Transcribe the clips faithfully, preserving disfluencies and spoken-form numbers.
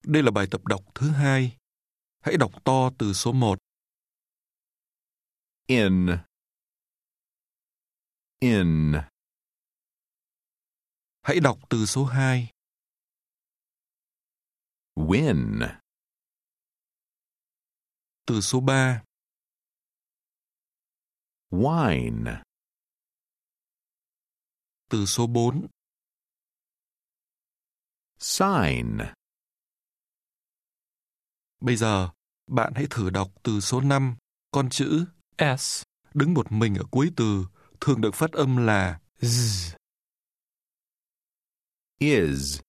Đây là bài tập đọc thứ hai. Hãy đọc to từ số một. In. In. Hãy đọc từ số hai. Win. Từ số ba. Wine. Từ số bốn. Sign. Bây giờ, bạn hãy thử đọc từ số năm, con chữ S đứng một mình ở cuối từ, thường được phát âm là Z. Is.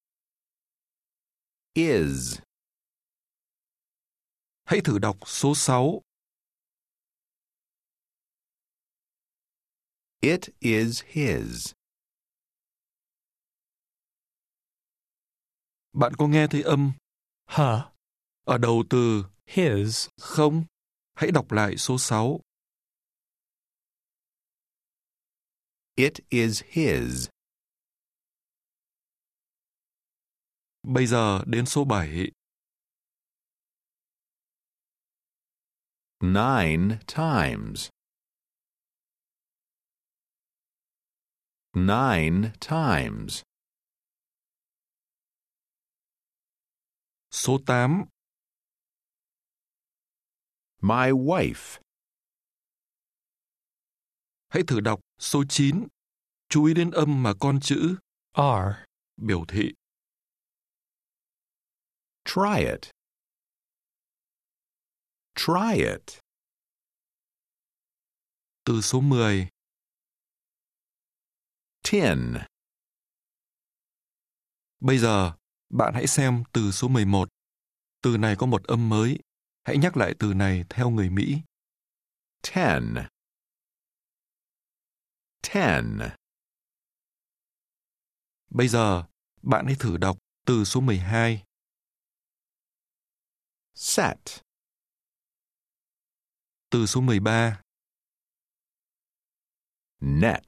Is. Hãy thử đọc số sáu. It is his. Bạn có nghe thấy âm H ở đầu từ his không? Hãy đọc lại số sáu. It is his. Bây giờ đến số bảy. Nine times. Nine times. Số tám. My wife. Hãy thử đọc số chín. Chú ý đến âm mà con chữ R biểu thị. Try it. Try it. Từ số mười. Ten. Bây giờ, bạn hãy xem từ số mười một. Từ này có một âm mới. Hãy nhắc lại từ này theo người Mỹ. Ten. Ten. Bây giờ, bạn hãy thử đọc từ số mười hai. Set. Từ số mười ba. Net.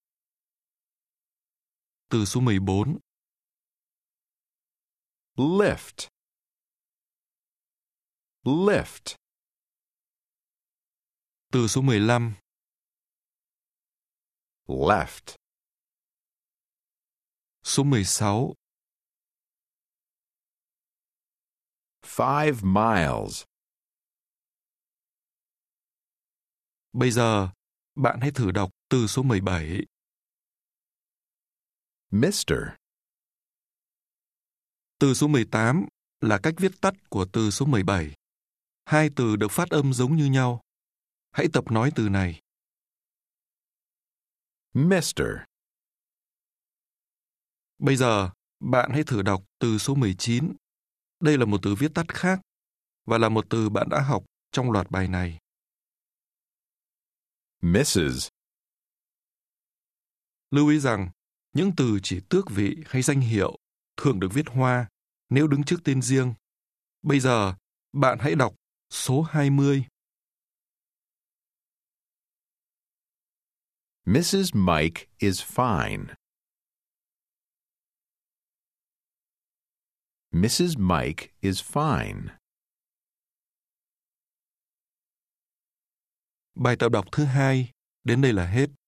Từ số mười bốn. Lift. Lift. Từ số mười lăm. Left. Số mười sáu. Five miles. Bây giờ, bạn hãy thử đọc từ số mười bảy. Mister. Từ số mười tám là cách viết tắt của từ số mười bảy. Hai từ được phát âm giống như nhau. Hãy tập nói từ này. Mister. Bây giờ, bạn hãy thử đọc từ số mười chín. Đây là một từ viết tắt khác và là một từ bạn đã học trong loạt bài này. Missus. Lưu ý rằng, những từ chỉ tước vị hay danh hiệu thường được viết hoa nếu đứng trước tên riêng. Bây giờ, bạn hãy đọc số hai mươi. Missus Mike is fine. Missus Mike is fine. Bài tập đọc thứ hai đến đây là hết.